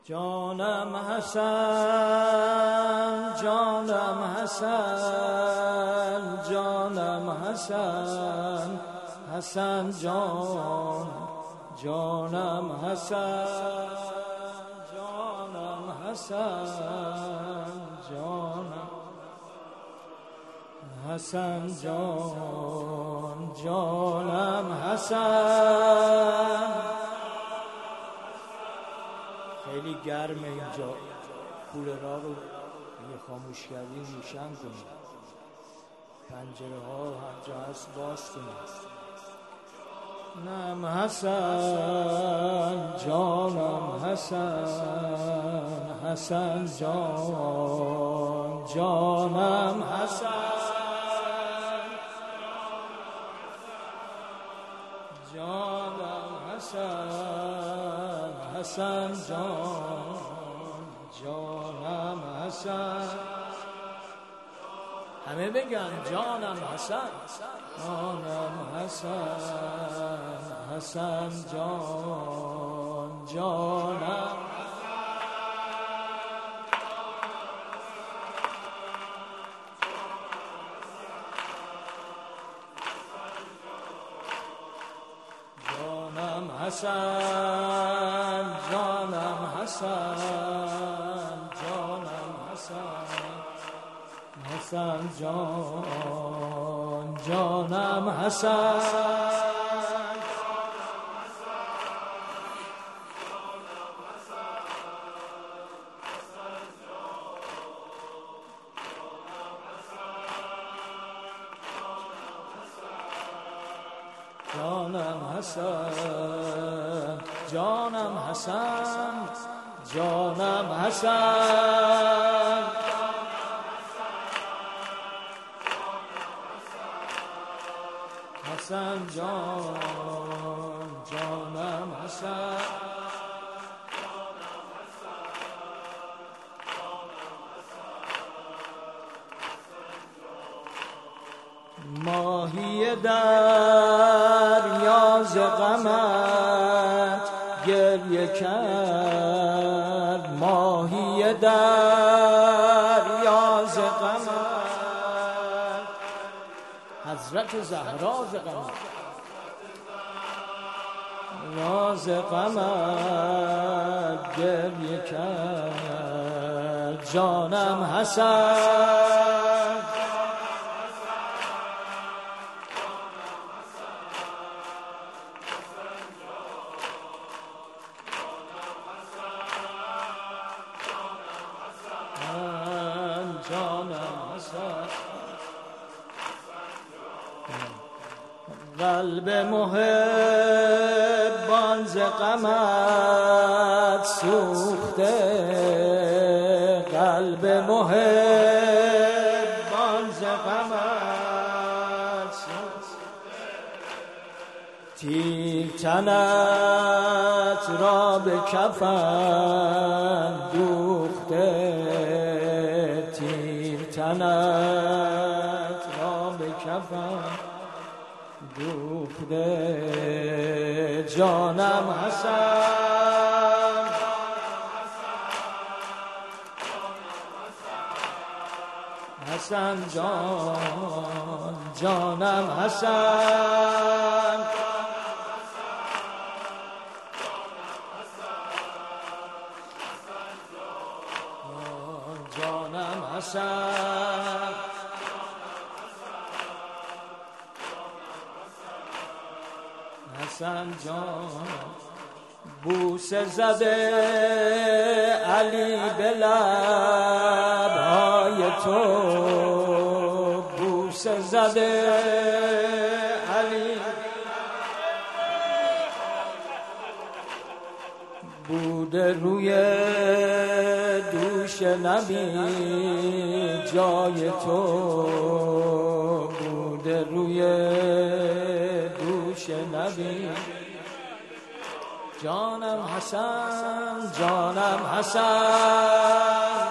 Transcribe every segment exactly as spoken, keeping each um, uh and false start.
جانم حسن جانم حسن جانم حسن حسن جان جانم حسن جانم حسن جانم حسن جان جانم حسن. خیلی گرمه اینجا، کولرها رو یه خاموش کردیم روشن کنیم، پنجره ها هر جا هست باز کنیم. نم حسن جانم حسن حسن جان جانم حسن جانم حسن حسن جان جانم حسن. همه بگن جانم حسن جانم حسن حسن جان جانم جانم حسن جانم حسن جانم حسن حسن جان جانم حسن جانم حسن جانم حسن جانم حسن حسن جان جانم حسن ماهی دریا ز غمت گریه کرد، ماهی دریا ز غمت حضرت زهرا ز غمت راز غمت گریه کرد. جانم حسن قلب محبان ز غمت سوخته، قلب محبان ز غمت سوخته، تیر تنت را به کفن دوخته، تیر تنت را به کفن دوخته. جانم حسن حسن جان جانم حسن جانم حسن حسن جان. بوسه زده علی به لبهای تو، بوسه زده علی بوده روی دوش نبی جای تو، بوده روی دوش نبی. جانم حسن جانم حسن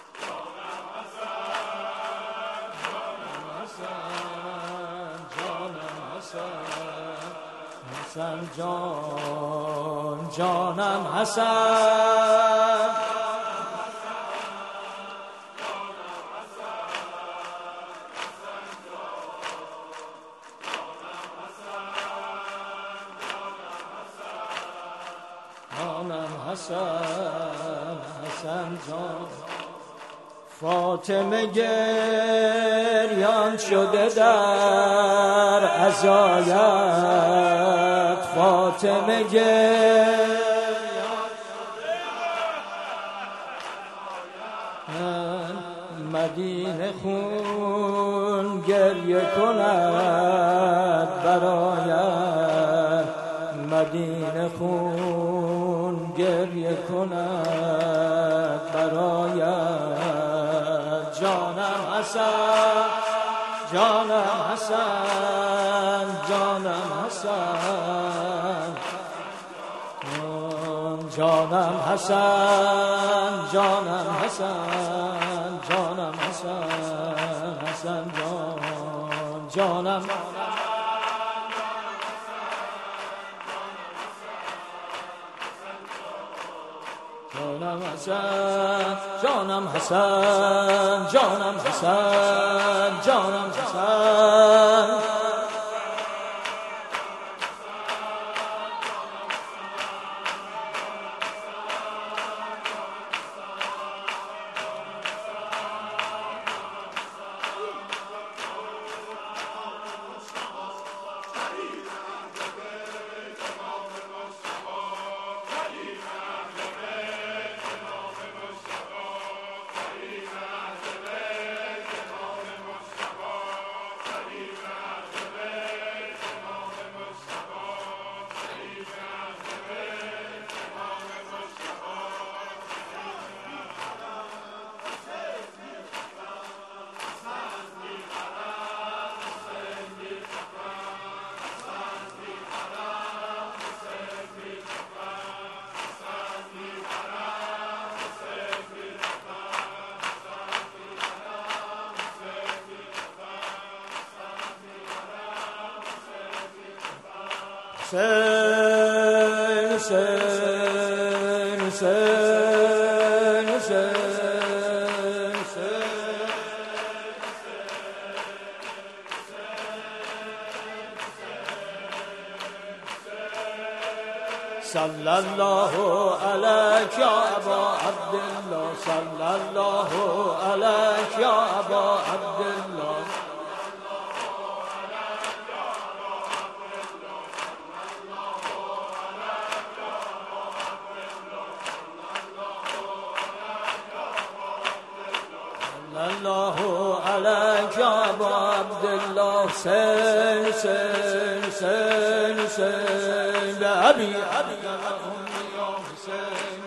جانم حسن جان جانم حسن جانم حسن حسن جان فاطمه گریان شده در عزایت فاطمه گریان مدینه خون گریه کند برایت مدینه خون گریه کند برایت جانم حسن جانم حسن جانم حسن جانم حسن جانم حسن جانم حسن حسن جان جانم جانم حسن جانم حسن جانم حسن جانم حسن حسین حسین حسین حسین صلی الله علیک یا ابا عبدالله صلی الله علیک یا ابا عبدالله الله علیک یا ابا عبدالله حسین حسین حسین حسین به ابی ابی امي یا حسین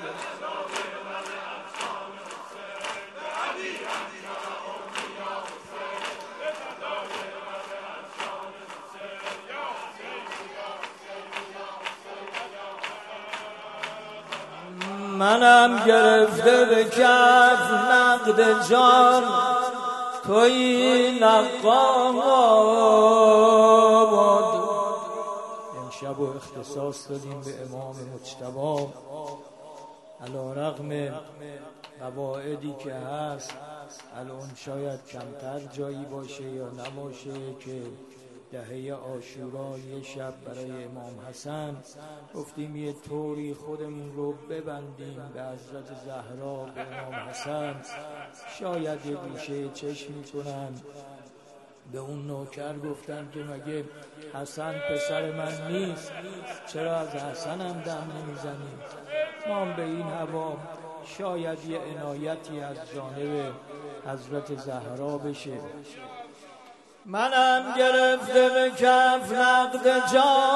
منم گرفته به کف نقد جان توی نقاد امشب و اختصاص دادیم به امام مجتبی علی رغم قواعدی که هست الان شاید کمتر جایی باشه یا نباشه که دهه عاشورا یه شب برای امام حسن گفتیم یه طوری خودمون رو ببندیم به حضرت زهرا به امام حسن شاید یه گوشه چشم میکنن به اون نوکر گفتن که مگه حسن پسر من نیست چرا از حسنم دم نمیزنیم ما به این هوا شاید یه عنایتی از جانب حضرت زهرا بشه منم گرفته به کف نقد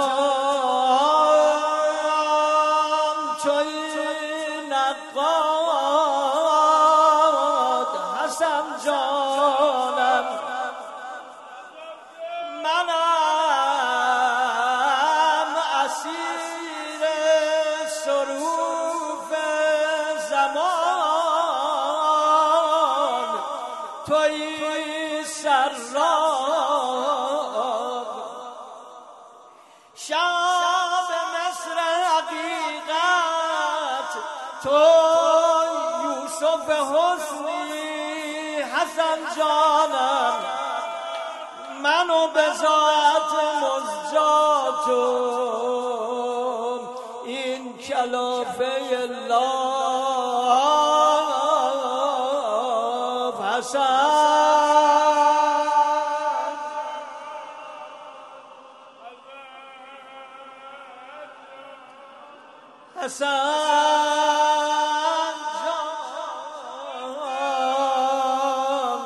جان چوی نقاد حسن جانم منم اسیر سروف زمان توی سراب شام تو یوسف حسنی حسن جانم منو بزاعت مزجاتم این کلافه لاف حسن حسن جان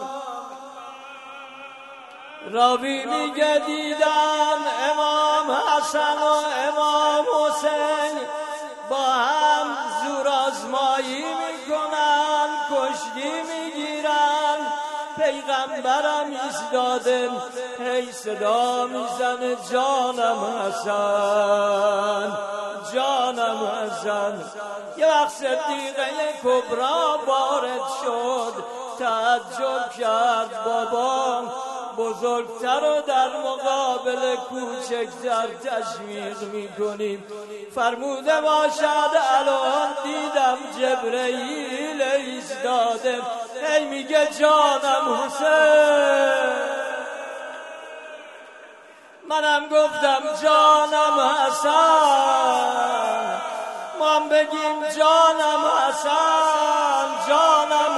راوی میگه دیدم امام حسن و امام حسین با هم زور آزمایی میکنن کشتی میگیرن پیغمبرم ایستاده هی صدا میزنه جانم حسن جانم حسن. یه وقت صدیقه کبرا وارد شد تعجب کرد بابا بزرگتر رو در مقابل کوچکتر تشویق میکنیم فرموده باشد الان دیدم جبرئیل ایستاده هی میگه جانم حسین منم گفتم جانم حسن ما هم بگیم جانم حسن جانم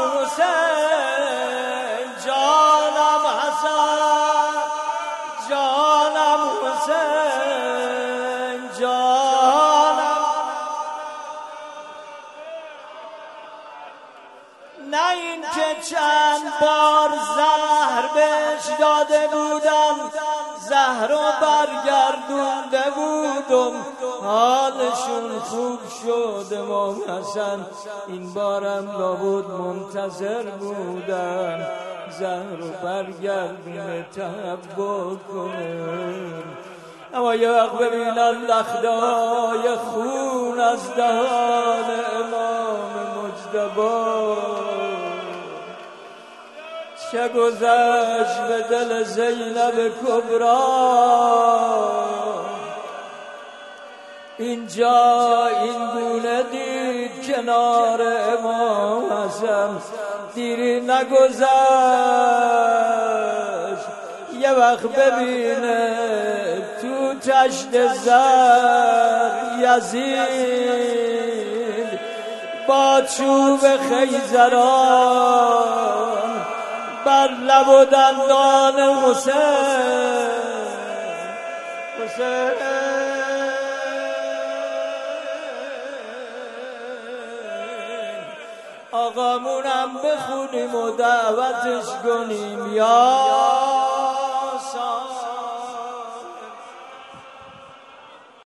حسین جانم حسن جانم حسین جانم نه این که چند بار زهر بهش داده بودم زهر رو برگردونده بودم حالشون خوب شد امام حسن این بارم لابد منتظر بودن زهر رو برگردونه تحول کنه اما یه وقت ببینن لخدای خون از دهان امام مجتبی چه گذشت به دل زینب کبرا اینجا این گونه دید کنار امام حسن دیری نگذشت یه وقت ببینه تو تشت زر یزید با چوب خیزران بر لب و دندان حسین حسین آقامونم بخونیم و دعوتش کنیم یا